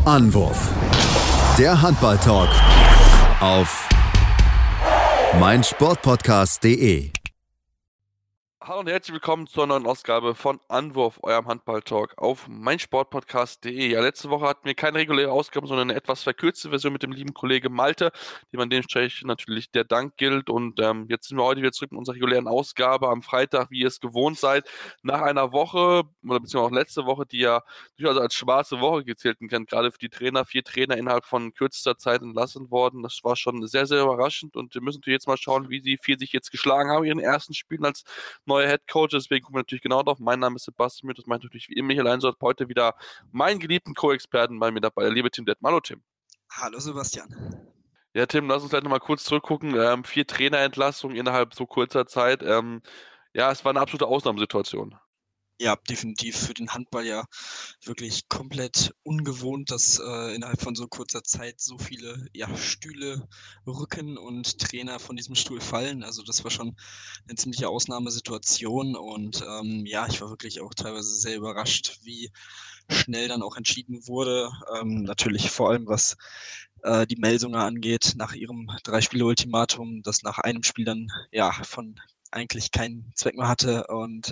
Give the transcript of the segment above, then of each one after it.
Anwurf. Der Handball-Talk auf meinsportpodcast.de. Hallo und herzlich willkommen zur neuen Ausgabe von Anwurf, eurem Handball-Talk auf meinsportpodcast.de. Ja, letzte Woche hatten wir keine reguläre Ausgabe, sondern eine etwas verkürzte Version mit dem lieben Kollege Malte, dem an dementsprechend natürlich der Dank gilt. Und jetzt sind wir heute wieder zurück in unserer regulären Ausgabe am Freitag, wie ihr es gewohnt seid. Nach einer Woche, oder beziehungsweise auch letzte Woche, die ja durchaus als schwarze Woche gezählt werden kann, gerade für die Trainer, 4 Trainer innerhalb von kürzester Zeit entlassen worden. Das war schon sehr, sehr überraschend und wir müssen natürlich jetzt mal schauen, wie die 4 sich jetzt geschlagen haben in ihren ersten Spielen als neuer Head Coach, deswegen gucken wir natürlich genau drauf. Mein Name ist Sebastian Müth, das meint natürlich wie immer Michael Einsort. Heute wieder meinen geliebten Co-Experten bei mir dabei, der liebe Tim Detmer. Hallo Tim. Hallo Sebastian. Ja Tim, lass uns gleich nochmal kurz zurückgucken. 4 Trainerentlassungen innerhalb so kurzer Zeit. Ja, es war eine absolute Ausnahmesituation. Ja, definitiv für den Handball ja wirklich komplett ungewohnt, dass innerhalb von so kurzer Zeit so viele Stühle rücken und Trainer von diesem Stuhl fallen. Also das war schon eine ziemliche Ausnahmesituation und ich war wirklich auch teilweise sehr überrascht, wie schnell dann auch entschieden wurde. Natürlich vor allem, was die Melsunger angeht, nach ihrem 3-Spiele-Ultimatum, das nach einem Spiel dann von eigentlich keinen Zweck mehr hatte und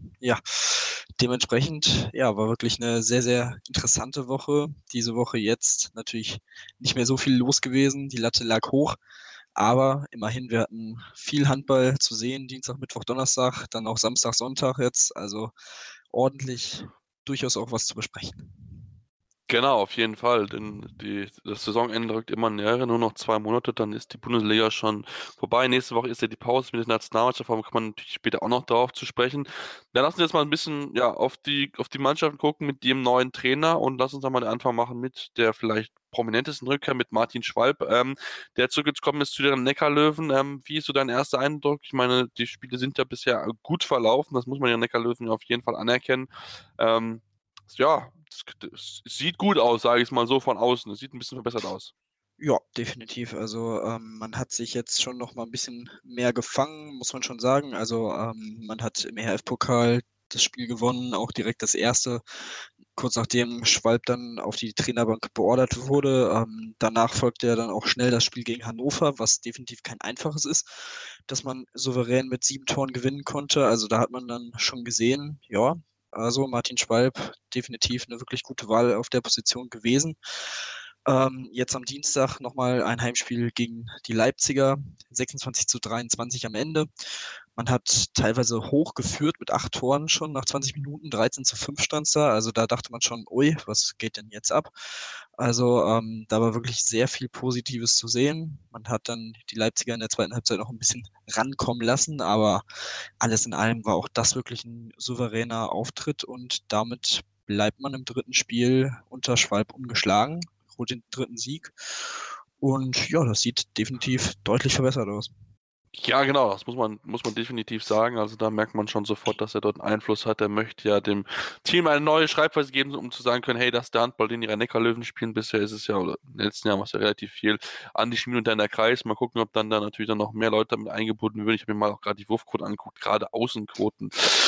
dementsprechend war wirklich eine sehr, sehr interessante Woche. Diese Woche jetzt natürlich nicht mehr so viel los gewesen, die Latte lag hoch, aber immerhin, wir hatten viel Handball zu sehen, Dienstag, Mittwoch, Donnerstag, dann auch Samstag, Sonntag jetzt, also ordentlich, durchaus auch was zu besprechen. Genau, auf jeden Fall, denn das Saisonende rückt immer näher, nur noch 2 Monate, dann ist die Bundesliga schon vorbei. Nächste Woche ist ja die Pause mit der Nationalmannschaft, aber kann man natürlich später auch noch darauf zu sprechen. Dann lass uns jetzt mal ein bisschen auf die Mannschaften gucken mit dem neuen Trainer und lass uns dann mal den Anfang machen mit der vielleicht prominentesten Rückkehr mit Martin Schwalb, der zurückgekommen ist zu den Neckarlöwen. Wie ist so dein erster Eindruck? Ich meine, die Spiele sind ja bisher gut verlaufen, das muss man den Neckarlöwen auf jeden Fall anerkennen. Es sieht gut aus, sage ich es mal so von außen. Es sieht ein bisschen verbessert aus. Ja, definitiv. Also, man hat sich jetzt schon noch mal 'n bisschen mehr gefangen, muss man schon sagen. Also, man hat im EHF-Pokal das Spiel gewonnen, auch direkt das erste, kurz nachdem Schwalb dann auf die Trainerbank beordert wurde. Danach folgte ja dann auch schnell das Spiel gegen Hannover, was definitiv kein einfaches ist, dass man souverän mit 7 Toren gewinnen konnte. Also, da hat man dann schon gesehen, ja, also Martin Schwalb definitiv eine wirklich gute Wahl auf der Position gewesen. Jetzt am Dienstag nochmal ein Heimspiel gegen die Leipziger, 26:23 am Ende. Man hat teilweise hoch geführt mit 8 Toren schon nach 20 Minuten, 13:5 stand's da. Also, da dachte man schon: „Ui, was geht denn jetzt ab?“ Also, da war wirklich sehr viel Positives zu sehen. Man hat dann die Leipziger in der zweiten Halbzeit noch ein bisschen rankommen lassen, aber alles in allem war auch das wirklich ein souveräner Auftritt und damit bleibt man im dritten Spiel unter Schwalb ungeschlagen, holt den dritten Sieg und ja, das sieht definitiv deutlich verbessert aus. Ja, genau, das muss man definitiv sagen. Also da merkt man schon sofort, dass er dort einen Einfluss hat. Er möchte ja dem Team eine neue Schreibweise geben, um zu sagen können, hey, das ist der Handball, den die Rhein-Neckar-Löwen spielen. Bisher ist es ja, oder in den letzten Jahren war es ja relativ viel an die Schmiede und dann der Kreis. Mal gucken, ob dann da natürlich dann noch mehr Leute damit eingebunden werden. Ich habe mir mal auch gerade die Wurfquoten angeguckt, gerade Außenquoten.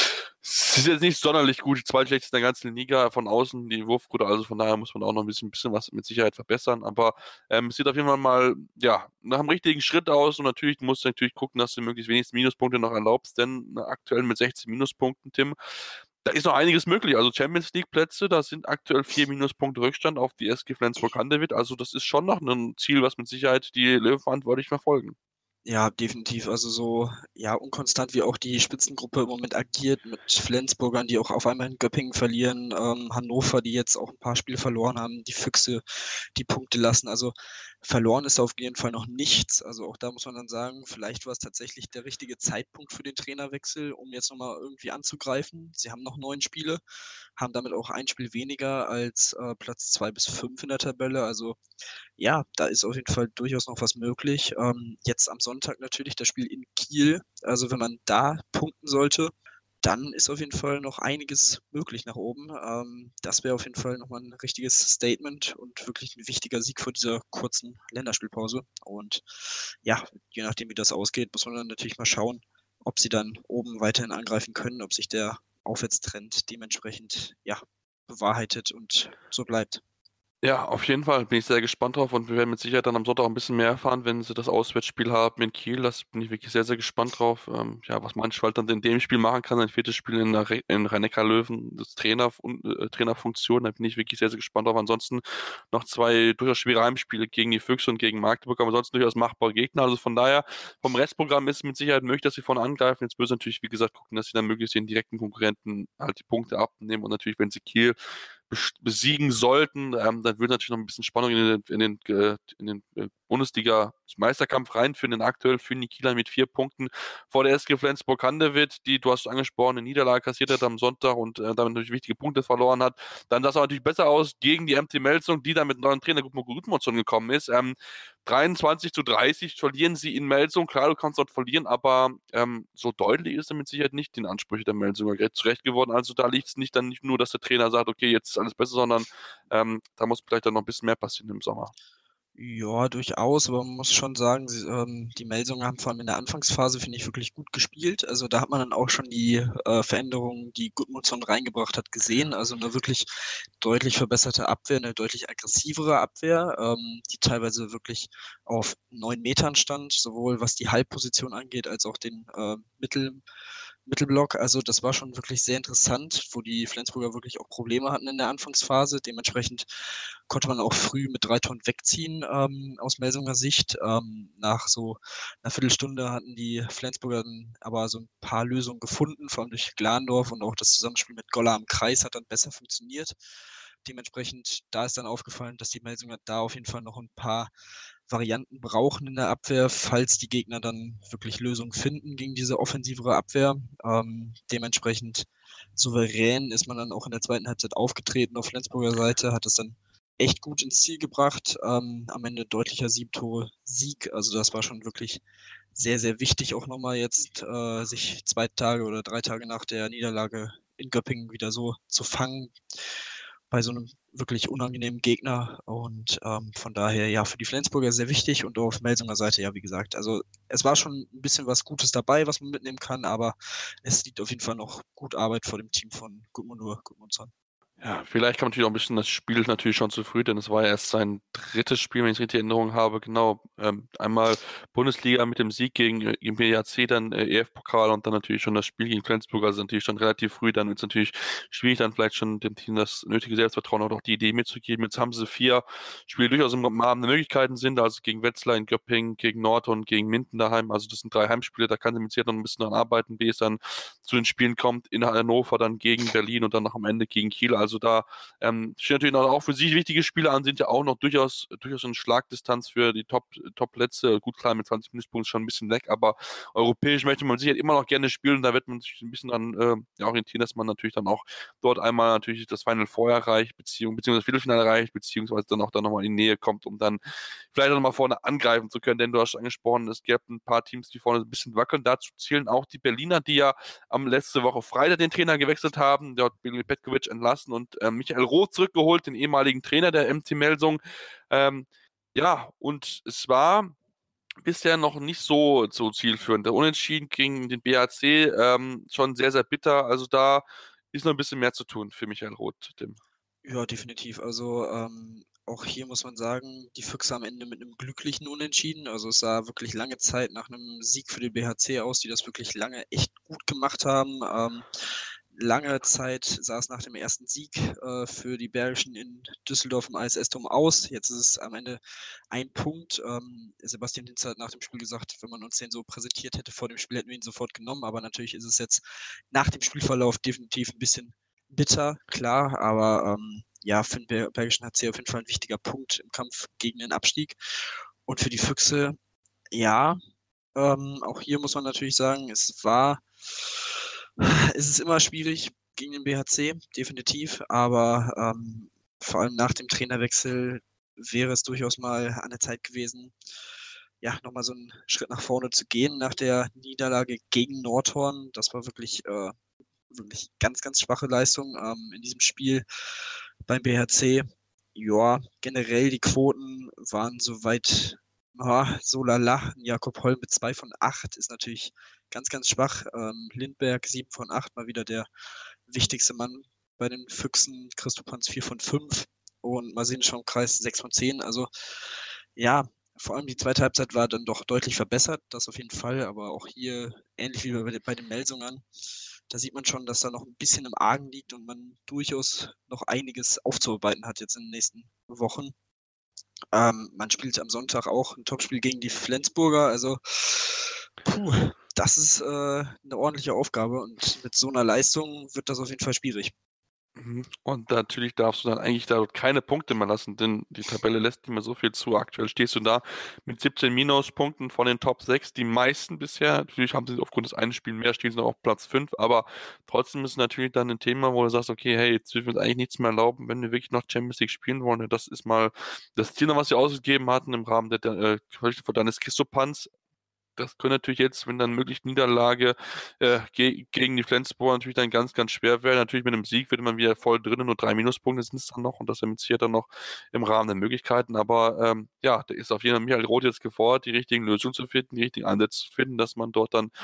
Es ist jetzt nicht sonderlich gut, die zweitschlechteste in der ganzen Liga von außen, die Wurfquote, also von daher muss man auch noch ein bisschen was mit Sicherheit verbessern, aber es sieht auf jeden Fall mal, nach einem richtigen Schritt aus und natürlich musst du natürlich gucken, dass du möglichst wenigstens Minuspunkte noch erlaubst, denn aktuell mit 16 Minuspunkten, Tim, da ist noch einiges möglich. Also Champions League Plätze, da sind aktuell 4 Minuspunkte Rückstand auf die SG Flensburg-Handewitt, also das ist schon noch ein Ziel, was mit Sicherheit die Löwen verantwortlich verfolgen. Ja, definitiv. Also so, unkonstant wie auch die Spitzengruppe im Moment agiert mit Flensburgern, die auch auf einmal in Göppingen verlieren, Hannover, die jetzt auch ein paar Spiele verloren haben, die Füchse, die Punkte lassen. Also verloren ist auf jeden Fall noch nichts. Also auch da muss man dann sagen, vielleicht war es tatsächlich der richtige Zeitpunkt für den Trainerwechsel, um jetzt nochmal irgendwie anzugreifen. Sie haben noch 9 Spiele, haben damit auch ein Spiel weniger als Platz 2 bis 5 in der Tabelle. Also ja, da ist auf jeden Fall durchaus noch was möglich. Jetzt am Sonntag natürlich das Spiel in Kiel. Also wenn man da punkten sollte, dann ist auf jeden Fall noch einiges möglich nach oben. Das wäre auf jeden Fall nochmal ein richtiges Statement und wirklich ein wichtiger Sieg vor dieser kurzen Länderspielpause. Und ja, je nachdem, wie das ausgeht, muss man dann natürlich mal schauen, ob sie dann oben weiterhin angreifen können, ob sich der Aufwärtstrend dementsprechend bewahrheitet und so bleibt. Ja, auf jeden Fall bin ich sehr gespannt drauf und wir werden mit Sicherheit dann am Sonntag auch ein bisschen mehr erfahren, wenn sie das Auswärtsspiel haben in Kiel. Das bin ich wirklich sehr, sehr gespannt drauf. Ja, was Mannschaft dann in dem Spiel machen kann, ein viertes Spiel in Rhein-Neckar-Löwen, das Trainerfunktion, da bin ich wirklich sehr, sehr gespannt drauf. Ansonsten noch zwei durchaus schwere Heimspiele gegen die Füchse und gegen Magdeburg, aber ansonsten durchaus machbare Gegner. Also von daher, vom Restprogramm ist es mit Sicherheit möglich, dass sie vorne angreifen. Jetzt müssen sie natürlich, wie gesagt, gucken, dass sie dann möglichst den direkten Konkurrenten halt die Punkte abnehmen und natürlich, wenn sie Kiel besiegen sollten, dann wird natürlich noch ein bisschen Spannung in den Bundesliga-Meisterkampf reinführen. Denn aktuell führen die Kieler mit 4 Punkten vor der SG Flensburg-Handewitt, die, du hast es angesprochen, eine Niederlage kassiert hat am Sonntag und damit natürlich wichtige Punkte verloren hat. Dann sah es aber natürlich besser aus gegen die MT Melsung, die dann mit neuen Trainer Gudmundsson gekommen ist. 23:30 verlieren sie in Melsung. Klar, du kannst dort verlieren, aber so deutlich ist er mit Sicherheit nicht den Ansprüchen der Melsunger zurecht geworden. Also da liegt es nicht nur, dass der Trainer sagt, okay, jetzt ist alles besser, sondern da muss vielleicht dann noch ein bisschen mehr passieren im Sommer. Ja, durchaus, aber man muss schon sagen, die Melsungen haben vor allem in der Anfangsphase, finde ich, wirklich gut gespielt. Also da hat man dann auch schon die Veränderungen, die Gudmundsson reingebracht hat, gesehen. Also eine wirklich deutlich verbesserte Abwehr, eine deutlich aggressivere Abwehr, die teilweise wirklich auf 9 Metern stand, sowohl was die Halbposition angeht, als auch den Mittelblock. Also das war schon wirklich sehr interessant, wo die Flensburger wirklich auch Probleme hatten in der Anfangsphase. Dementsprechend konnte man auch früh mit 3 Toren wegziehen aus Melsunger Sicht. Nach so einer Viertelstunde hatten die Flensburger dann aber so ein paar Lösungen gefunden, vor allem durch Glandorf, und auch das Zusammenspiel mit Goller am Kreis hat dann besser funktioniert. Dementsprechend, da ist dann aufgefallen, dass die Melsunger da auf jeden Fall noch ein paar Varianten brauchen in der Abwehr, falls die Gegner dann wirklich Lösungen finden gegen diese offensivere Abwehr. Dementsprechend souverän ist man dann auch in der zweiten Halbzeit aufgetreten auf Flensburger Seite, hat es dann echt gut ins Ziel gebracht. Am Ende deutlicher 7-Tore-Sieg. Also das war schon wirklich sehr, sehr wichtig, auch nochmal jetzt sich 2 Tage oder 3 Tage nach der Niederlage in Göppingen wieder so zu fangen bei so einem wirklich unangenehmen Gegner. Und von daher, ja, für die Flensburger sehr wichtig und auf Melsunger Seite, ja, wie gesagt. Also es war schon ein bisschen was Gutes dabei, was man mitnehmen kann, aber es liegt auf jeden Fall noch gut Arbeit vor dem Team von Gudmundsson. Ja, vielleicht kam natürlich auch ein bisschen das Spiel natürlich schon zu früh, denn es war ja erst sein drittes Spiel, wenn ich es richtig in Erinnerung habe. Genau, einmal Bundesliga mit dem Sieg gegen BAC, dann EF-Pokal und dann natürlich schon das Spiel gegen Flensburg. Also natürlich schon relativ früh. Dann wird es natürlich schwierig, dann vielleicht schon dem Team das nötige Selbstvertrauen oder auch die Idee mitzugeben. Jetzt haben sie 4 Spiele durchaus im Rahmen der Möglichkeiten sind, also gegen Wetzlar in Göppingen, gegen Nordhorn, gegen Minden daheim. Also das sind 3 Heimspiele, da kann sie mit Sicherheit noch ein bisschen dran arbeiten, wie es dann zu den Spielen kommt in Hannover, dann gegen Berlin und dann noch am Ende gegen Kiel. Also da stehen natürlich auch für sie wichtige Spiele an, sind ja auch noch durchaus in Schlagdistanz für die Top-Plätze. Gut, klar, mit 20 Minuspunkten schon ein bisschen weg, aber europäisch möchte man sicher immer noch gerne spielen. Da wird man sich ein bisschen dran orientieren, dass man natürlich dann auch dort einmal natürlich das Final Four erreicht, beziehungsweise das Viertelfinale erreicht, beziehungsweise dann auch dann nochmal in die Nähe kommt, um dann vielleicht auch nochmal vorne angreifen zu können. Denn du hast angesprochen, es gibt ein paar Teams, die vorne ein bisschen wackeln. Dazu zählen auch die Berliner, die ja am letzte Woche Freitag den Trainer gewechselt haben. Der hat Billy Petkovic entlassen und Michael Roth zurückgeholt, den ehemaligen Trainer der MT Melsung. Ja, und es war bisher noch nicht so zielführend. Der Unentschieden gegen den BHC schon sehr, sehr bitter. Also da ist noch ein bisschen mehr zu tun für Michael Roth, Tim. Ja, definitiv. Also auch hier muss man sagen, die Füchse am Ende mit einem glücklichen Unentschieden. Also es sah wirklich lange Zeit nach einem Sieg für den BHC aus, die das wirklich lange echt gut gemacht haben. Lange Zeit sah es nach dem ersten Sieg für die Bergischen in Düsseldorf im ISS-Turm aus. Jetzt ist es am Ende ein Punkt. Sebastian Hinz hat nach dem Spiel gesagt, wenn man uns den so präsentiert hätte vor dem Spiel, hätten wir ihn sofort genommen. Aber natürlich ist es jetzt nach dem Spielverlauf definitiv ein bisschen bitter, klar. Aber ja, für den Bergischen HC auf jeden Fall ein wichtiger Punkt im Kampf gegen den Abstieg. Und für die Füchse, ja, auch hier muss man natürlich sagen, es ist immer schwierig gegen den BHC, definitiv, aber vor allem nach dem Trainerwechsel wäre es durchaus mal an der Zeit gewesen, ja, nochmal so einen Schritt nach vorne zu gehen nach der Niederlage gegen Nordhorn. Das war wirklich ganz, ganz schwache Leistung in diesem Spiel beim BHC. Ja, generell die Quoten waren soweit so lala. Jakob Holm mit 2 von 8 ist natürlich ganz, ganz schwach. Lindberg 7 von 8, mal wieder der wichtigste Mann bei den Füchsen. Christoph Hans 4 von 5. und Marcinich vom Kreis 6 von 10. Also ja, vor allem die zweite Halbzeit war dann doch deutlich verbessert, das auf jeden Fall, aber auch hier, ähnlich wie bei den Melsungern, da sieht man schon, dass da noch ein bisschen im Argen liegt und man durchaus noch einiges aufzuarbeiten hat jetzt in den nächsten Wochen. Man spielt am Sonntag auch ein Topspiel gegen die Flensburger, also das ist eine ordentliche Aufgabe und mit so einer Leistung wird das auf jeden Fall schwierig. Und natürlich darfst du dann eigentlich da keine Punkte mehr lassen, denn die Tabelle lässt nicht mehr so viel zu. Aktuell stehst du da mit 17 Minuspunkten von den Top 6, die meisten bisher. Natürlich haben sie aufgrund des einen Spiels mehr, stehen sie noch auf Platz 5, aber trotzdem ist es natürlich dann ein Thema, wo du sagst, okay, hey, jetzt dürfen wir uns eigentlich nichts mehr erlauben, wenn wir wirklich noch Champions League spielen wollen. Das ist mal das Ziel, was sie ausgegeben hatten im Rahmen der deines Christopans. Das könnte natürlich jetzt, wenn dann möglich Niederlage gegen die Flensburger natürlich dann ganz, ganz schwer werden. Natürlich mit einem Sieg wird man wieder voll drin, nur 3 Minuspunkte sind es dann noch und das impliziert dann noch im Rahmen der Möglichkeiten. Aber ja, da ist auf jeden Fall Michael Roth jetzt gefordert, die richtigen Lösungen zu finden, die richtigen Ansätze zu finden, dass man dort dann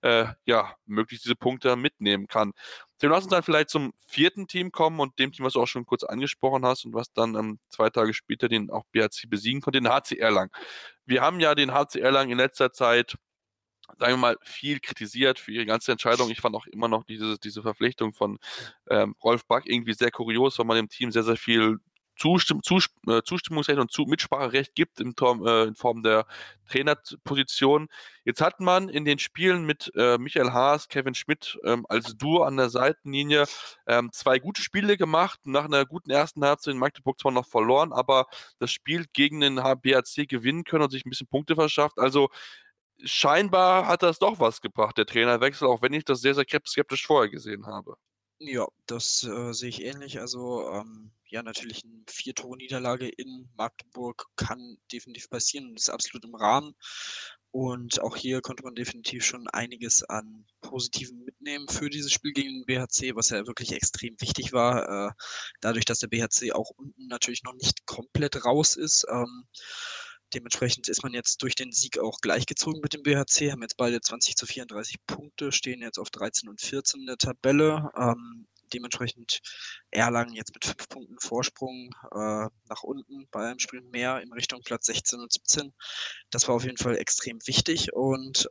ja möglichst diese Punkte mitnehmen kann. Dann lass uns dann vielleicht zum vierten Team kommen und dem Team, was du auch schon kurz angesprochen hast und was dann 2 Tage später den auch BHC besiegen konnte, den HC Erlangen. Wir haben ja den HC Erlangen in letzter Zeit, sagen wir mal, viel kritisiert für ihre ganze Entscheidung. Ich fand auch immer noch diese Verpflichtung von Rolf Back irgendwie sehr kurios, weil man dem Team sehr, sehr viel Zustimmungsrecht und Mitspracherecht gibt in Form der Trainerposition. Jetzt hat man in den Spielen mit Michael Haas, Kevin Schmidt als Duo an der Seitenlinie 2 gute Spiele gemacht. Nach einer guten ersten Halbzeit in Magdeburg zwar noch verloren, aber das Spiel gegen den BHC gewinnen können und sich ein bisschen Punkte verschafft. Also scheinbar hat das doch was gebracht, der Trainerwechsel, auch wenn ich das sehr, sehr skeptisch vorher gesehen habe. Ja, das sehe ich ähnlich. Also ja, natürlich eine 4-Tore-Niederlage in Magdeburg kann definitiv passieren und ist absolut im Rahmen. Und auch hier konnte man definitiv schon einiges an Positiven mitnehmen für dieses Spiel gegen den BHC, was ja wirklich extrem wichtig war. Dadurch, dass der BHC auch unten natürlich noch nicht komplett raus ist. Dementsprechend ist man jetzt durch den Sieg auch gleichgezogen mit dem BHC, haben jetzt beide 20-34 Punkte, stehen jetzt auf 13 und 14 in der Tabelle. Dementsprechend Erlangen jetzt mit 5 Punkten Vorsprung nach unten bei einem Spiel mehr in Richtung Platz 16 und 17. Das war auf jeden Fall extrem wichtig und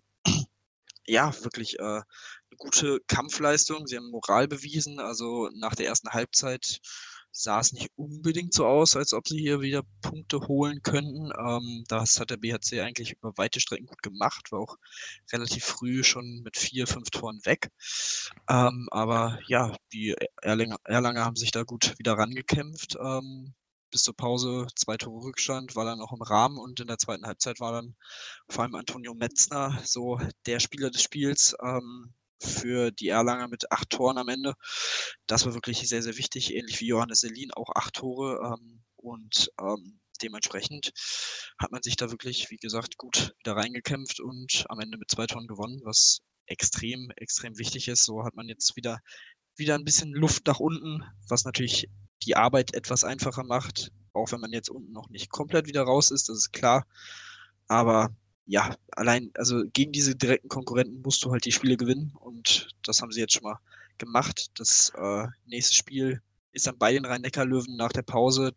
ja, wirklich eine gute Kampfleistung. Sie haben Moral bewiesen. Also nach der ersten Halbzeit sah es nicht unbedingt so aus, als ob sie hier wieder Punkte holen könnten. Das hat der BHC eigentlich über weite Strecken gut gemacht, war auch relativ früh schon mit 4, 5 Toren weg. Aber ja, die Erlanger haben sich da gut wieder rangekämpft. Bis zur Pause 2 Tore Rückstand, war dann auch im Rahmen und in der zweiten Halbzeit war dann vor allem Antonio Metzner so der Spieler des Spiels für die Erlanger mit 8 Toren am Ende. Das war wirklich sehr, sehr wichtig, ähnlich wie Johannes Selin, auch 8 Tore und dementsprechend hat man sich da wirklich, wie gesagt, gut wieder reingekämpft und am Ende mit 2 Toren gewonnen, was extrem, extrem wichtig ist. So hat man jetzt wieder ein bisschen Luft nach unten, was natürlich die Arbeit etwas einfacher macht, auch wenn man jetzt unten noch nicht komplett wieder raus ist, das ist klar. Aber ja, allein, also gegen diese direkten Konkurrenten musst du halt die Spiele gewinnen und das haben sie jetzt schon mal gemacht. Das nächste Spiel ist dann bei den Rhein-Neckar-Löwen nach der Pause.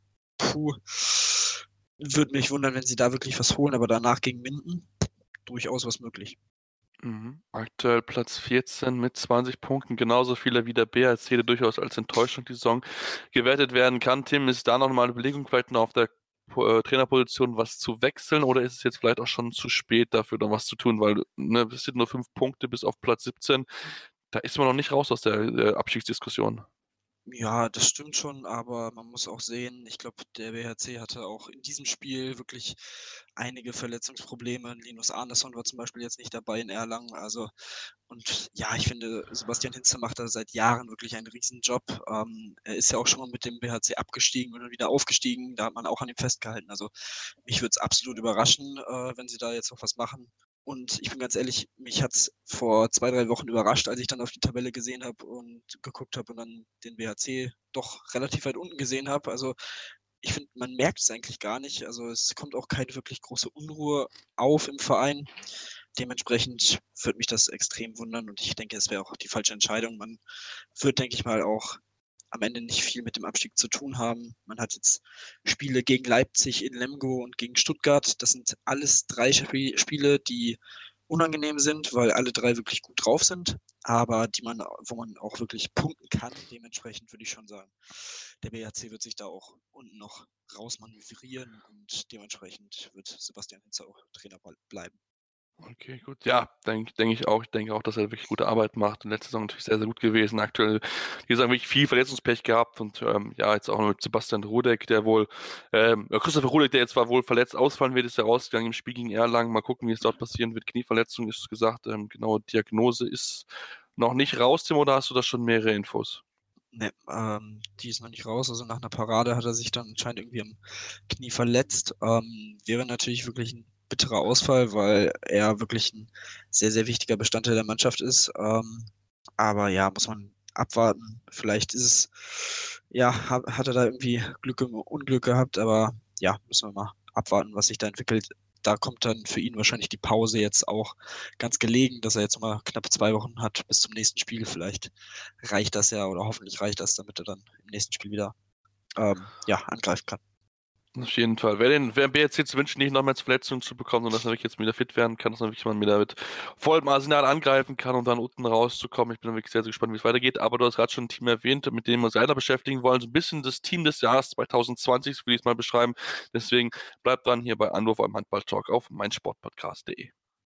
Würde mich wundern, wenn sie da wirklich was holen, aber danach gegen Minden durchaus was möglich. Aktuell Platz 14 mit 20 Punkten, genauso viele wie der BHC, der durchaus als Enttäuschung die Saison gewertet werden kann. Tim, ist da noch mal eine Überlegung, vielleicht noch auf der Trainerposition was zu wechseln oder ist es jetzt vielleicht auch schon zu spät dafür, noch was zu tun, weil es sind nur 5 Punkte bis auf Platz 17, da ist man noch nicht raus aus der Abstiegsdiskussion. Ja, das stimmt schon, aber man muss auch sehen, ich glaube, der BHC hatte auch in diesem Spiel wirklich einige Verletzungsprobleme. Linus Arneson war zum Beispiel jetzt nicht dabei in Erlangen. Also, und ja, ich finde, Sebastian Hinze macht da seit Jahren wirklich einen Riesenjob. Er ist ja auch schon mal mit dem BHC abgestiegen und wieder aufgestiegen. Da hat man auch an ihm festgehalten. Also, mich würde es absolut überraschen, wenn sie da jetzt noch was machen. Und ich bin ganz ehrlich, mich hat es vor 2, 3 Wochen überrascht, als ich dann auf die Tabelle gesehen habe und geguckt habe und dann den BHC doch relativ weit unten gesehen habe. Also ich finde, man merkt es eigentlich gar nicht. Also es kommt auch keine wirklich große Unruhe auf im Verein. Dementsprechend würde mich das extrem wundern und ich denke, es wäre auch die falsche Entscheidung. Man wird, denke ich mal, auch am Ende nicht viel mit dem Abstieg zu tun haben. Man hat jetzt Spiele gegen Leipzig in Lemgo und gegen Stuttgart. Das sind alles 3 Spiele, die unangenehm sind, weil alle 3 wirklich gut drauf sind, aber wo man auch wirklich punkten kann. Dementsprechend würde ich schon sagen, der BHC wird sich da auch unten noch rausmanövrieren und dementsprechend wird Sebastian Hinze auch Trainer bleiben. Okay, gut. Ja, denke ich auch. Ich denke auch, dass er wirklich gute Arbeit macht. In letzter Saison natürlich sehr, sehr gut gewesen. Aktuell, wie gesagt, wirklich viel Verletzungspech gehabt und ja, jetzt auch noch mit Sebastian Rudek, Christopher Rudek, der jetzt zwar wohl verletzt ausfallen wird, ist ja rausgegangen im Spiel gegen Erlangen. Mal gucken, wie es dort passieren wird. Knieverletzung ist gesagt. Genau, Diagnose ist noch nicht raus, Tim, oder hast du da schon mehrere Infos? Ne, die ist noch nicht raus. Also nach einer Parade hat er sich dann anscheinend irgendwie am Knie verletzt. Wäre natürlich wirklich ein bitterer Ausfall, weil er wirklich ein sehr, sehr wichtiger Bestandteil der Mannschaft ist. Aber ja, muss man abwarten. Vielleicht ist es, ja, hat er da irgendwie Glück im Unglück gehabt, aber ja, müssen wir mal abwarten, was sich da entwickelt. Da kommt dann für ihn wahrscheinlich die Pause jetzt auch ganz gelegen, dass er jetzt mal knapp 2 Wochen hat bis zum nächsten Spiel. Vielleicht reicht das ja oder hoffentlich reicht das, damit er dann im nächsten Spiel wieder angreifen kann. Auf jeden Fall. Wer BRC zu wünschen, nicht noch mehr Verletzungen zu bekommen, sondern dass er wirklich jetzt wieder fit werden kann, dass er wirklich mal wieder mit vollem Arsenal angreifen kann und dann unten rauszukommen. Ich bin wirklich sehr, sehr gespannt, wie es weitergeht. Aber du hast gerade schon ein Team erwähnt, mit dem wir uns weiter beschäftigen wollen. So ein bisschen das Team des Jahres 2020, so würde ich es mal beschreiben. Deswegen bleibt dran hier bei Anruf am Handball-Talk auf meinsportpodcast.de.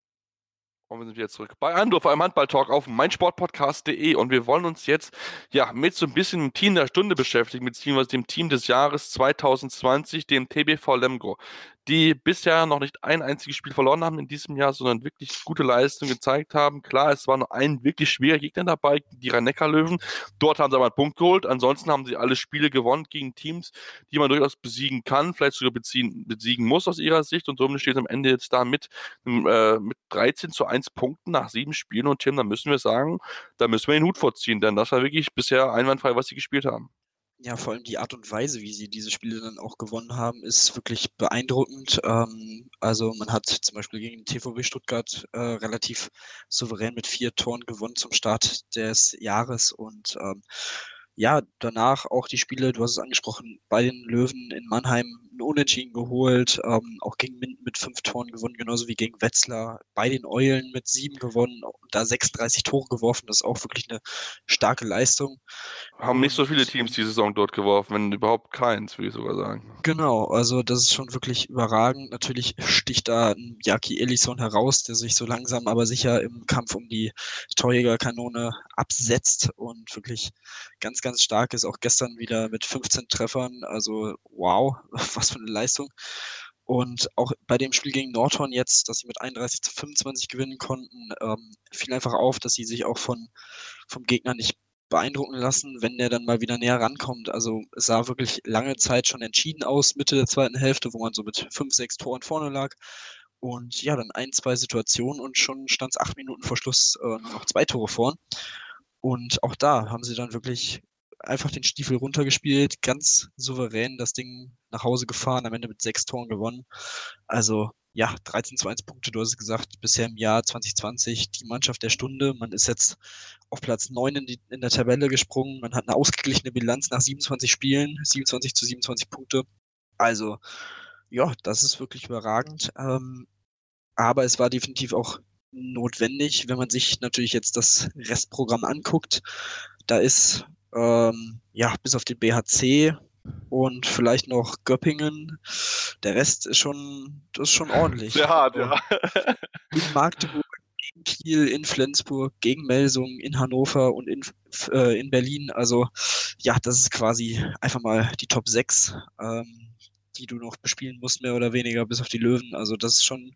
Und wir sind wieder zurück bei Anruf am Handball-Talk auf meinsportpodcast.de und wir wollen uns jetzt mit so ein bisschen dem Team der Stunde beschäftigen, beziehungsweise dem Team des Jahres 2020, dem TBV Lemgo, die bisher noch nicht ein einziges Spiel verloren haben in diesem Jahr, sondern wirklich gute Leistung gezeigt haben. Klar, es war nur ein wirklich schwerer Gegner dabei, die Rhein-Neckar-Löwen. Dort haben sie aber einen Punkt geholt. Ansonsten haben sie alle Spiele gewonnen gegen Teams, die man durchaus besiegen kann, vielleicht sogar besiegen muss aus ihrer Sicht. Und somit steht es am Ende jetzt da mit 13:1 Punkten nach 7 Spielen. Und Tim, da müssen wir sagen, da müssen wir den Hut vorziehen, denn das war wirklich bisher einwandfrei, was sie gespielt haben. Ja, vor allem die Art und Weise, wie sie diese Spiele dann auch gewonnen haben, ist wirklich beeindruckend. Also man hat zum Beispiel gegen den TVB Stuttgart relativ souverän mit 4 Toren gewonnen zum Start des Jahres und danach auch die Spiele, du hast es angesprochen, bei den Löwen in Mannheim ein Unentschieden geholt, auch gegen Minden mit 5 Toren gewonnen, genauso wie gegen Wetzlar, bei den Eulen mit 7 gewonnen und da 36 Tore geworfen, das ist auch wirklich eine starke Leistung. Haben nicht so viele Teams die Saison dort geworfen, wenn überhaupt keins, würde ich sogar sagen. Genau, also das ist schon wirklich überragend. Natürlich sticht da ein Jaki Elisson heraus, der sich so langsam aber sicher im Kampf um die Torjägerkanone absetzt und wirklich ganz, ganz stark ist. Auch gestern wieder mit 15 Treffern. Also wow, was für eine Leistung. Und auch bei dem Spiel gegen Nordhorn jetzt, dass sie mit 31:25 gewinnen konnten, fiel einfach auf, dass sie sich auch vom Gegner nicht beeindrucken lassen, wenn der dann mal wieder näher rankommt. Also es sah wirklich lange Zeit schon entschieden aus, Mitte der zweiten Hälfte, wo man so mit 5, 6 Toren vorne lag. Und ja, dann 1, 2 Situationen und schon stand es 8 Minuten vor Schluss nur noch 2 Tore vorn. Und auch da haben sie dann wirklich einfach den Stiefel runtergespielt, ganz souverän das Ding nach Hause gefahren, am Ende mit 6 Toren gewonnen. Also ja, 13:1 Punkte, du hast es gesagt, bisher im Jahr 2020 die Mannschaft der Stunde. Man ist jetzt auf Platz 9 in der Tabelle gesprungen. Man hat eine ausgeglichene Bilanz nach 27 Spielen, 27:27 Punkte. Also ja, das ist wirklich überragend. Aber es war definitiv auch notwendig, wenn man sich natürlich jetzt das Restprogramm anguckt. Da ist bis auf den BHC und vielleicht noch Göppingen. Der Rest ist schon ordentlich. Sehr hart, ja. In Magdeburg, gegen Kiel, in Flensburg, gegen Melsungen, in Hannover und in Berlin. Also ja, das ist quasi einfach mal die Top 6, die du noch bespielen musst, mehr oder weniger, bis auf die Löwen. Also das ist schon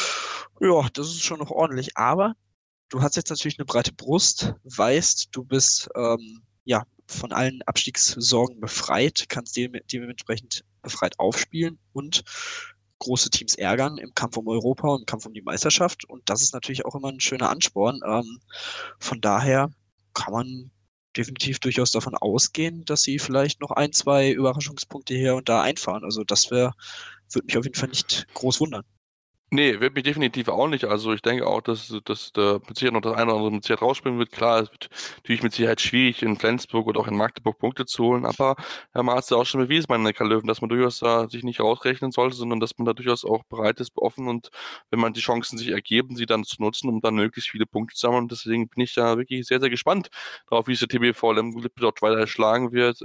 noch ordentlich. Aber du hast jetzt natürlich eine breite Brust, weißt, du bist von allen Abstiegssorgen befreit, kannst dementsprechend befreit aufspielen und große Teams ärgern im Kampf um Europa und im Kampf um die Meisterschaft. Und das ist natürlich auch immer ein schöner Ansporn. Von daher kann man definitiv durchaus davon ausgehen, dass sie vielleicht noch 1, 2 Überraschungspunkte hier und da einfahren. Also das würde mich auf jeden Fall nicht groß wundern. Nee, wird mich definitiv auch nicht. Also ich denke auch, dass da mit Sicherheit noch das eine oder andere mit Sicherheit rausspringen wird. Klar, es wird natürlich mit Sicherheit schwierig, in Flensburg oder auch in Magdeburg Punkte zu holen, aber man hat es ja auch schon bewiesen bei Neckar-Löwen, dass man durchaus da sich nicht rausrechnen sollte, sondern dass man da durchaus auch bereit ist, offen und wenn man die Chancen sich ergeben, sie dann zu nutzen, um dann möglichst viele Punkte zu sammeln. Und deswegen bin ich da wirklich sehr, sehr gespannt darauf, wie es der TBV Lemgo-Lippe dort weiter schlagen wird.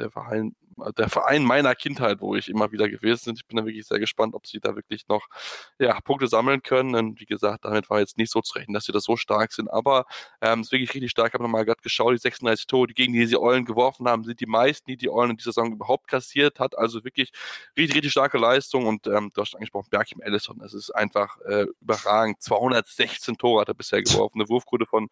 Der Verein meiner Kindheit, wo ich immer wieder gewesen bin. Ich bin da wirklich sehr gespannt, ob sie da wirklich noch Punkte sammeln können. Und wie gesagt, damit war jetzt nicht so zu rechnen, dass sie da so stark sind. Aber ist wirklich richtig stark. Ich habe nochmal gerade geschaut, die 36 Tore, die gegen die Eulen geworfen haben, sind die meisten, die Eulen in dieser Saison überhaupt kassiert hat. Also wirklich richtig, richtig starke Leistung. Und du hast angesprochen, Berkim Ellison, das ist einfach überragend. 216 Tore hat er bisher geworfen, eine Wurfquote von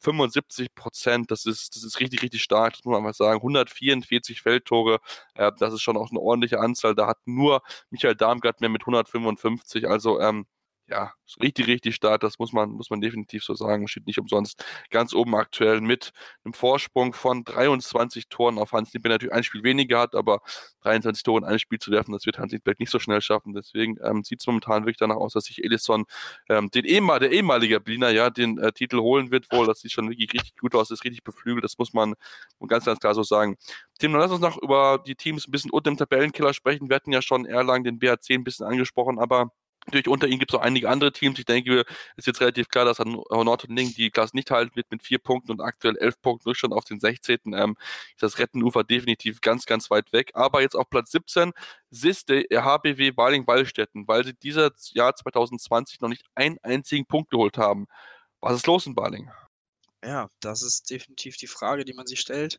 75%. Das ist richtig, richtig stark. Das muss man einfach sagen. 144 Feldtore, das ist schon auch eine ordentliche Anzahl. Da hat nur Michael Darmgard mehr mit 155. Also ist richtig, richtig stark. Das muss man definitiv so sagen. Steht nicht umsonst ganz oben aktuell mit einem Vorsprung von 23 Toren auf Hans Niedberg. Natürlich ein Spiel weniger hat, aber 23 Tore in einem Spiel zu werfen, das wird Hans Niedberg nicht so schnell schaffen. Deswegen sieht es momentan wirklich danach aus, dass sich Ellison, der ehemalige Berliner, ja, den Titel holen wird wohl. Das sieht schon wirklich richtig gut aus, ist richtig beflügelt. Das muss man ganz, ganz klar so sagen. Tim, dann lass uns noch über die Teams ein bisschen unter dem Tabellenkiller sprechen. Wir hatten ja schon Erlangen, den BHC ein bisschen angesprochen, aber natürlich unter ihnen gibt es auch einige andere Teams. Ich denke, ist jetzt relativ klar, dass Nordhorn-Lingen die Klasse nicht halten wird mit 4 Punkten und aktuell 11 Punkten Rückstand auf den 16. Ist das Rettenufer definitiv ganz, ganz weit weg. Aber jetzt auf Platz 17 SIS der HBW Baling-Wallstätten, weil sie dieses Jahr 2020 noch nicht einen einzigen Punkt geholt haben. Was ist los in Baling? Ja, das ist definitiv die Frage, die man sich stellt.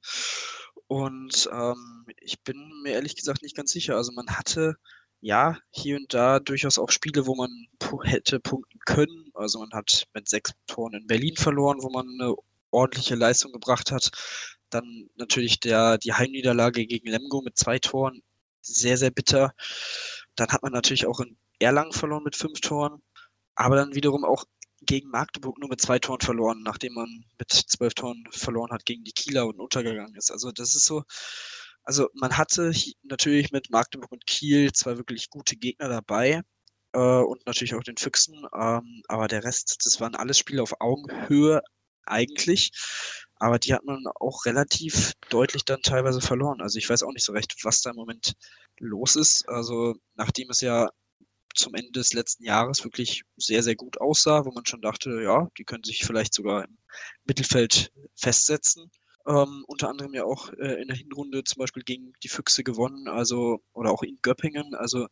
Und ich bin mir ehrlich gesagt nicht ganz sicher. Also man hatte ja hier und da durchaus auch Spiele, wo man hätte punkten können. Also man hat mit 6 Toren in Berlin verloren, wo man eine ordentliche Leistung gebracht hat. Dann natürlich die Heimniederlage gegen Lemgo mit 2 Toren, sehr, sehr bitter. Dann hat man natürlich auch in Erlangen verloren mit 5 Toren, aber dann wiederum auch gegen Magdeburg nur mit 2 Toren verloren, nachdem man mit 12 Toren verloren hat gegen die Kieler und untergegangen ist. Also das ist so, also man hatte natürlich mit Magdeburg und Kiel 2 wirklich gute Gegner dabei und natürlich auch den Füchsen, aber der Rest, das waren alles Spiele auf Augenhöhe eigentlich, aber die hat man auch relativ deutlich dann teilweise verloren. Also ich weiß auch nicht so recht, was da im Moment los ist. Also nachdem es ja zum Ende des letzten Jahres wirklich sehr, sehr gut aussah, wo man schon dachte, ja, die können sich vielleicht sogar im Mittelfeld festsetzen. Unter anderem ja auch in der Hinrunde zum Beispiel gegen die Füchse gewonnen, also oder auch in Göppingen. Also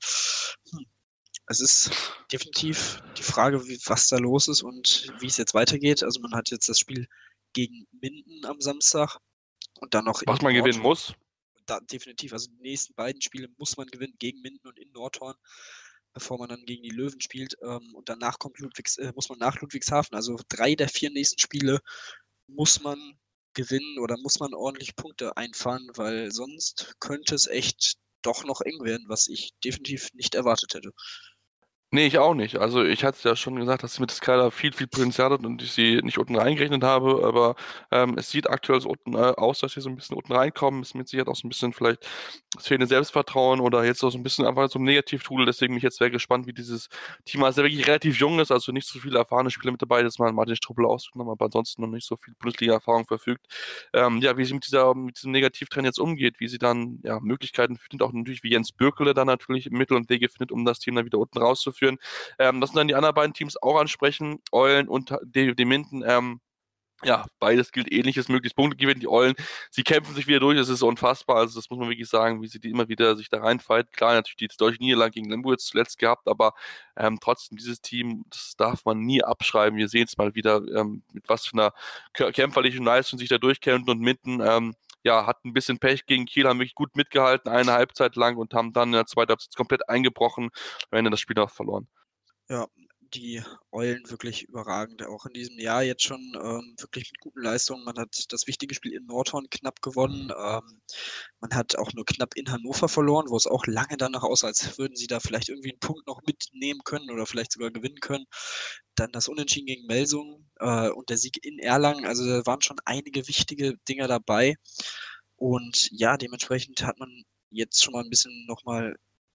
es ist definitiv die Frage, was da los ist und wie es jetzt weitergeht. Also man hat jetzt das Spiel gegen Minden am Samstag und dann noch in Was man gewinnen Nordhorn. muss? Definitiv, also die nächsten beiden Spiele muss man gewinnen gegen Minden und in Nordhorn, bevor man dann gegen die Löwen spielt. Und danach muss man nach Ludwigshafen. Also 3 der 4 nächsten Spiele muss man gewinnen oder muss man ordentlich Punkte einfahren, weil sonst könnte es echt doch noch eng werden, was ich definitiv nicht erwartet hätte. Nee, ich auch nicht. Also ich hatte ja schon gesagt, dass sie mit Skylar viel, viel Potenzial hat und ich sie nicht unten reingerechnet habe, aber es sieht aktuell so unten aus, dass sie so ein bisschen unten reinkommen. Ist mit Sicherheit auch so ein bisschen vielleicht das fehlende Selbstvertrauen oder jetzt auch so ein bisschen einfach so ein Negativtrudel. Deswegen bin ich jetzt sehr gespannt, wie dieses Team, was ja wirklich relativ jung ist, also nicht so viele erfahrene Spieler mit dabei, dass man Martin Struppel ausgenommen, aber ansonsten noch nicht so viel Bundesliga-Erfahrung verfügt. Wie sie mit diesem Negativtrend jetzt umgeht, wie sie dann Möglichkeiten findet, auch natürlich wie Jens Bürkele dann natürlich Mittel und Wege findet, um das Team dann wieder unten rauszuführen. Das sind dann die anderen beiden Teams auch ansprechen, Eulen und die Minden. Beides gilt ähnliches, möglichst Punkte gewinnen. Die Eulen, sie kämpfen sich wieder durch, es ist unfassbar, also das muss man wirklich sagen, wie sie die immer wieder sich da reinfighten. Klar, natürlich die deutsche Niederlage gegen Lemgo jetzt zuletzt gehabt, aber trotzdem, dieses Team, das darf man nie abschreiben. Wir sehen es mal wieder, mit was für einer kämpferlichen Leistung sich da durchkämpfen und Minden, hat ein bisschen Pech gegen Kiel, haben wirklich gut mitgehalten, eine Halbzeit lang und haben dann in der zweiten Halbzeit komplett eingebrochen, am Ende das Spiel auch verloren. Ja, die Eulen wirklich überragend. Auch in diesem Jahr jetzt schon wirklich mit guten Leistungen. Man hat das wichtige Spiel in Nordhorn knapp gewonnen. Man hat auch nur knapp in Hannover verloren, wo es auch lange danach aussah, als würden sie da vielleicht irgendwie einen Punkt noch mitnehmen können oder vielleicht sogar gewinnen können. Dann das Unentschieden gegen Melsungen und der Sieg in Erlangen. Also da waren schon einige wichtige Dinger dabei. Und ja, dementsprechend hat man jetzt schon mal ein bisschen nochmal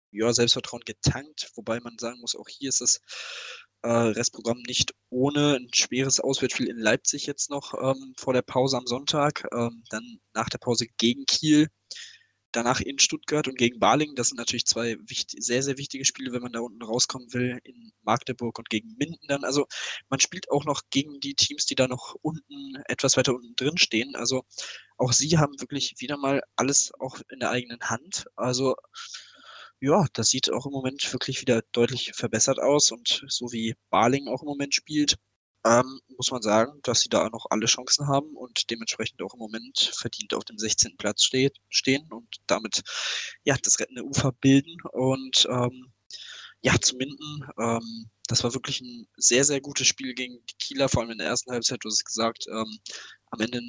Selbstvertrauen getankt, wobei man sagen muss, auch hier ist das Restprogramm nicht ohne ein schweres Auswärtsspiel in Leipzig jetzt noch vor der Pause am Sonntag, dann nach der Pause gegen Kiel, danach in Stuttgart und gegen Balingen. Das sind natürlich zwei sehr, sehr wichtige Spiele, wenn man da unten rauskommen will, in Magdeburg und gegen Minden dann. Also man spielt auch noch gegen die Teams, die da noch unten, etwas weiter unten drin stehen. Also auch sie haben wirklich wieder mal alles auch in der eigenen Hand. Also ja, das sieht auch im Moment wirklich wieder deutlich verbessert aus. Und so wie Balingen auch im Moment spielt, muss man sagen, dass sie da noch alle Chancen haben und dementsprechend auch im Moment verdient auf dem 16. Platz stehen und damit ja das rettende Ufer bilden. Und ja, zu Minden, das war wirklich ein sehr, sehr gutes Spiel gegen die Kieler, vor allem in der ersten Halbzeit, du hast es gesagt, am Ende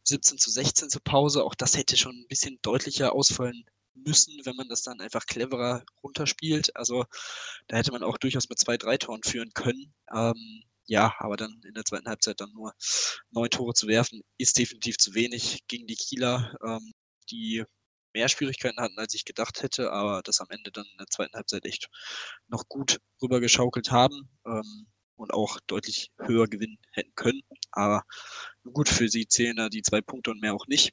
17:16 zur Pause. Auch das hätte schon ein bisschen deutlicher ausfallen müssen, wenn man das dann einfach cleverer runterspielt. Also da hätte man auch durchaus mit 2, 3 Toren führen können. Ja, aber dann in der zweiten Halbzeit dann nur 9 Tore zu werfen, ist definitiv zu wenig gegen die Kieler, die mehr Schwierigkeiten hatten, als ich gedacht hätte, aber das am Ende dann in der zweiten Halbzeit echt noch gut rübergeschaukelt haben und auch deutlich höher gewinnen hätten können. Aber gut, für sie zählen da die 2 Punkte und mehr auch nicht.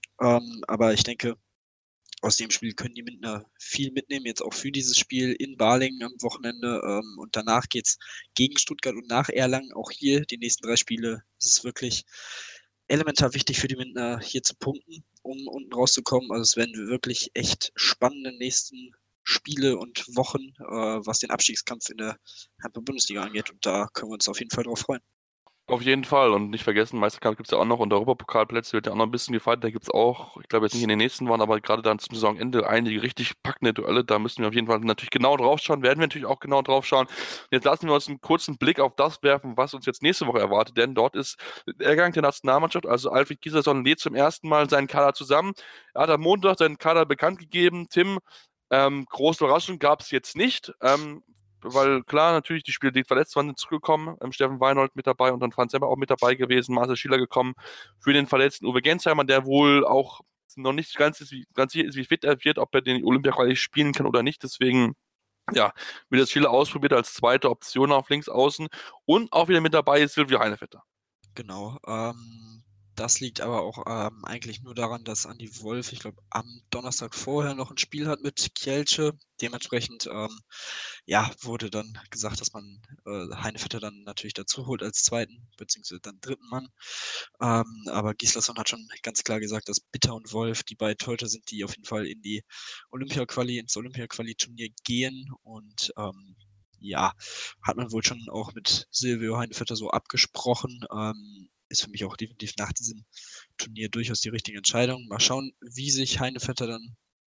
Aber ich denke, aus dem Spiel können die Mindener viel mitnehmen, jetzt auch für dieses Spiel in Balingen am Wochenende. Und danach geht es gegen Stuttgart und nach Erlangen. Auch hier die nächsten 3 Spiele. Es ist wirklich elementar wichtig für die Mindener, hier zu punkten, um unten rauszukommen. Also es werden wirklich echt spannende nächsten Spiele und Wochen, was den Abstiegskampf in der Handball-Bundesliga angeht. Und da können wir uns auf jeden Fall drauf freuen. Auf jeden Fall. Und nicht vergessen, Meisterkampf gibt es ja auch noch und Europapokalplätze wird ja auch noch ein bisschen gefeiert. Da gibt es auch, ich glaube jetzt nicht in den nächsten Wochen, aber gerade dann zum Saisonende einige richtig packende Duelle. Da müssen wir auf jeden Fall natürlich genau drauf schauen. Werden wir natürlich auch genau drauf schauen. Jetzt lassen wir uns einen kurzen Blick auf das werfen, was uns jetzt nächste Woche erwartet. Denn dort ist der Ergang der Nationalmannschaft. Also Alfred Gislason lädt zum ersten Mal seinen Kader zusammen. Er hat am Montag seinen Kader bekannt gegeben. Tim, große Überraschung gab es jetzt nicht. Weil klar, natürlich die Spieler, die verletzt waren, sind zurückgekommen. Steffen Weinhold mit dabei und dann Franz Semmer auch mit dabei gewesen. Marcel Schiller gekommen für den verletzten Uwe Gensheimer, der wohl auch noch nicht ganz sicher ist, wie fit er wird, ob er den Olympia-Quali spielen kann oder nicht. Deswegen, ja, wird das Schiller ausprobiert als zweite Option auf links außen. Und auch wieder mit dabei ist Silvio Heinevetter. Genau. Das liegt aber auch eigentlich nur daran, dass Andi Wolf, ich glaube, am Donnerstag vorher noch ein Spiel hat mit Kielce. Dementsprechend ja, wurde dann gesagt, dass man Heinevetter dann natürlich dazu holt als zweiten, beziehungsweise dann dritten Mann. Aber Gislason hat schon ganz klar gesagt, dass Bitter und Wolf die beiden Torhüter sind, die auf jeden Fall in die ins Olympia-Quali-Turnier gehen. Und ja, hat man wohl schon auch mit Silvio Heinevetter so abgesprochen. Ist für mich auch definitiv nach diesem Turnier durchaus die richtige Entscheidung. Mal schauen, wie sich Heinevetter dann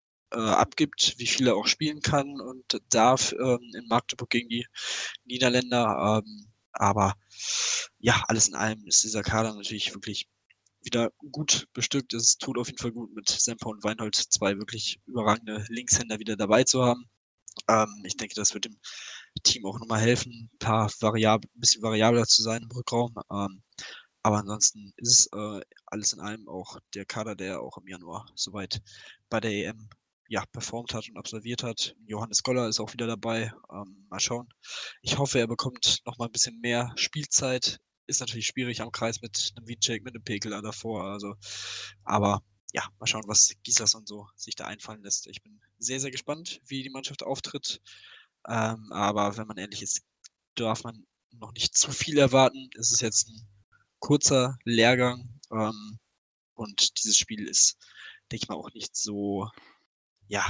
abgibt, wie viel er auch spielen kann und darf in Magdeburg gegen die Niederländer. Aber ja, alles in allem ist dieser Kader natürlich wirklich wieder gut bestückt. Es tut auf jeden Fall gut, mit Semper und Weinhold 2 wirklich überragende Linkshänder wieder dabei zu haben. Ich denke, das wird dem Team auch nochmal helfen, ein bisschen variabler zu sein im Rückraum. Aber ansonsten ist es alles in allem auch der Kader, der auch im Januar soweit bei der EM ja, performt hat und absolviert hat. Johannes Goller ist auch wieder dabei. Mal schauen. Ich hoffe, er bekommt nochmal ein bisschen mehr Spielzeit. Ist natürlich schwierig am Kreis mit einem Wietschek, mit einem Pekeler davor. Also, aber ja, mal schauen, was Gislason so sich da einfallen lässt. Ich bin sehr, sehr gespannt, wie die Mannschaft auftritt. Aber wenn man ehrlich ist, darf man noch nicht zu viel erwarten. Es ist jetzt ein kurzer Lehrgang und dieses Spiel ist, denke ich mal, auch nicht so ja,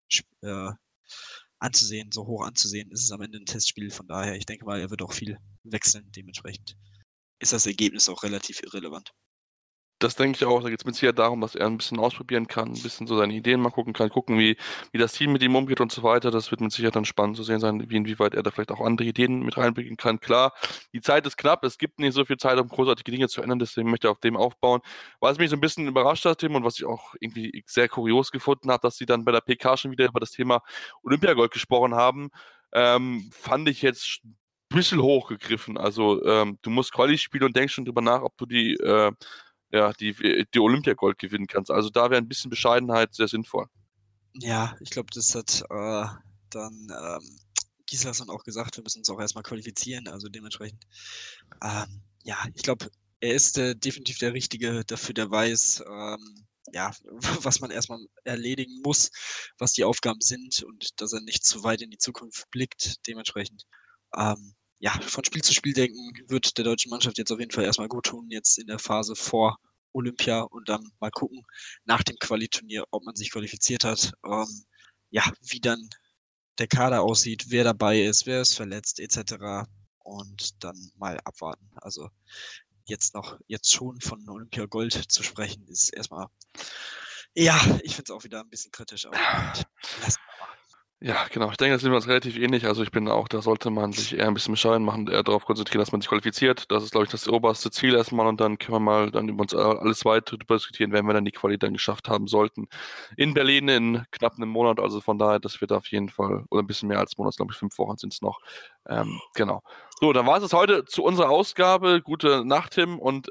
anzusehen, so hoch anzusehen. Es ist am Ende ein Testspiel, von daher, ich denke mal, er wird auch viel wechseln. Dementsprechend ist das Ergebnis auch relativ irrelevant. Das denke ich auch. Da geht es mit Sicherheit darum, dass er ein bisschen ausprobieren kann, ein bisschen so seine Ideen mal gucken kann, gucken, wie das Team mit ihm umgeht und so weiter. Das wird mit Sicherheit dann spannend zu sehen sein, inwieweit er da vielleicht auch andere Ideen mit reinbringen kann. Klar, die Zeit ist knapp, es gibt nicht so viel Zeit, um großartige Dinge zu ändern, deswegen möchte ich auf dem aufbauen. Was mich so ein bisschen überrascht hat, Tim, und was ich auch irgendwie sehr kurios gefunden habe, dass sie dann bei der PK schon wieder über das Thema Olympiagold gesprochen haben, fand ich jetzt ein bisschen hochgegriffen. Also du musst Quali spielen und denkst schon drüber nach, ob du die Olympiagold gewinnen kannst. Also da wäre ein bisschen Bescheidenheit sehr sinnvoll. Ja, ich glaube, das hat dann Gislason auch gesagt, wir müssen uns auch erstmal qualifizieren, also dementsprechend. Ja, ich glaube, er ist definitiv der Richtige dafür, der weiß, ja, was man erstmal erledigen muss, was die Aufgaben sind und dass er nicht zu weit in die Zukunft blickt. Dementsprechend, ja, von Spiel zu Spiel denken wird der deutschen Mannschaft jetzt auf jeden Fall erstmal gut tun, jetzt in der Phase vor Olympia und dann mal gucken nach dem Quali-Turnier, ob man sich qualifiziert hat, ja, wie dann der Kader aussieht, wer dabei ist, wer ist verletzt, etc. Und dann mal abwarten. Also jetzt schon von Olympia Gold zu sprechen, ist erstmal, ja, ich finde es auch wieder ein bisschen kritisch, aber lassen wir mal. Ja, genau. Ich denke, das sind wir uns relativ ähnlich. Also ich bin auch, da sollte man sich eher ein bisschen bescheiden machen, eher darauf konzentrieren, dass man sich qualifiziert. Das ist, glaube ich, das oberste Ziel erstmal und dann können wir mal dann über uns alles weiter diskutieren, wenn wir dann die Quali dann geschafft haben sollten. In Berlin in knapp einem Monat, also von daher, das wird auf jeden Fall, oder ein bisschen mehr als einen Monat, glaube ich, 5 Wochen sind es noch. Genau. So, dann war es heute zu unserer Ausgabe. Gute Nacht, Tim. Und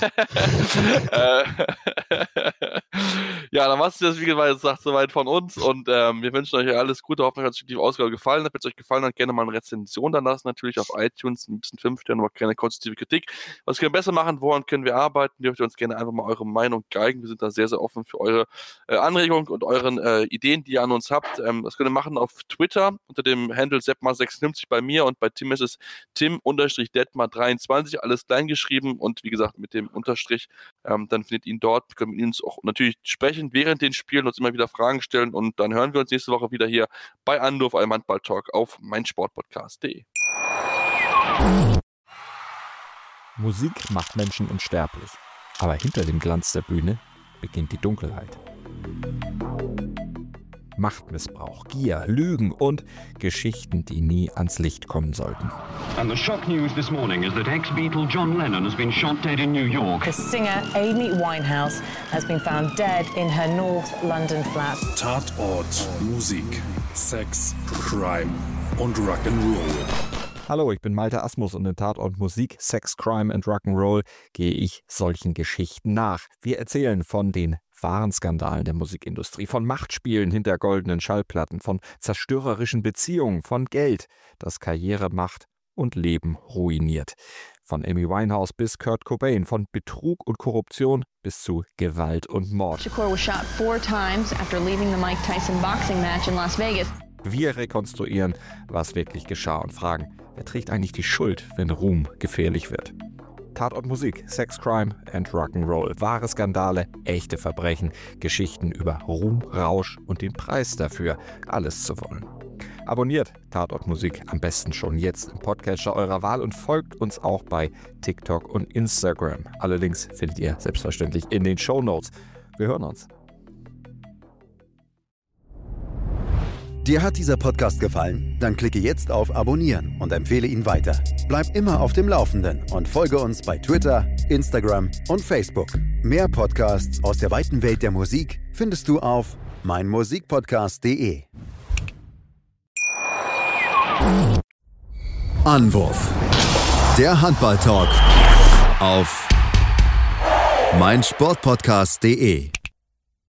ja, dann war es das, wie gesagt, soweit von uns. Und wir wünschen euch alles Gute. Hoffen, euch hat die Ausgabe gefallen. Wenn es euch gefallen hat, gerne mal eine Rezension dann lassen. Natürlich auf iTunes, ein bisschen 5 Sterne, aber keine konstruktive Kritik. Was können wir besser machen? Woran können wir arbeiten? Dürft ihr uns gerne einfach mal eure Meinung geigen. Wir sind da sehr, sehr offen für eure Anregungen und euren Ideen, die ihr an uns habt. Das könnt ihr machen auf Twitter unter dem Handle Seppmar56 bei mir und bei Tim ist es Tim_Detmar23, alles klein geschrieben und wie gesagt mit dem Unterstrich. Dann findet ihr ihn dort, können wir uns auch natürlich sprechen während den Spielen, uns immer wieder Fragen stellen und dann hören wir uns nächste Woche wieder hier bei Anruf einem Handball-Talk auf meinsportpodcast.de. Musik macht Menschen unsterblich, aber hinter dem Glanz der Bühne beginnt die Dunkelheit. Machtmissbrauch, Gier, Lügen und Geschichten, die nie ans Licht kommen sollten. And the shock news this morning is that ex-Beatle John Lennon has been shot dead in New York. The singer Amy Winehouse has been found dead in her North London flat. Tatort, Musik, Sex, Crime und Rock'n'Roll. Hallo, ich bin Malte Asmus und in Tatort Musik, Sex, Crime and Rock'n'Roll gehe ich solchen Geschichten nach. Wir erzählen von den wahren Skandalen der Musikindustrie, von Machtspielen hinter goldenen Schallplatten, von zerstörerischen Beziehungen, von Geld, das Karriere macht und Leben ruiniert. Von Amy Winehouse bis Kurt Cobain, von Betrug und Korruption bis zu Gewalt und Mord. Shakur was shot 4 times after leaving the Mike Tyson boxing match in Las Vegas. Wir rekonstruieren, was wirklich geschah und fragen, wer trägt eigentlich die Schuld, wenn Ruhm gefährlich wird? Tatort Musik, Sex, Crime and Rock'n'Roll. Wahre Skandale, echte Verbrechen, Geschichten über Ruhm, Rausch und den Preis dafür, alles zu wollen. Abonniert Tatort Musik am besten schon jetzt im Podcatcher eurer Wahl und folgt uns auch bei TikTok und Instagram. Alle Links findet ihr selbstverständlich in den Shownotes. Wir hören uns. Dir hat dieser Podcast gefallen? Dann klicke jetzt auf Abonnieren und empfehle ihn weiter. Bleib immer auf dem Laufenden und folge uns bei Twitter, Instagram und Facebook. Mehr Podcasts aus der weiten Welt der Musik findest du auf meinmusikpodcast.de. Anwurf. Der Handball-Talk auf meinsportpodcast.de.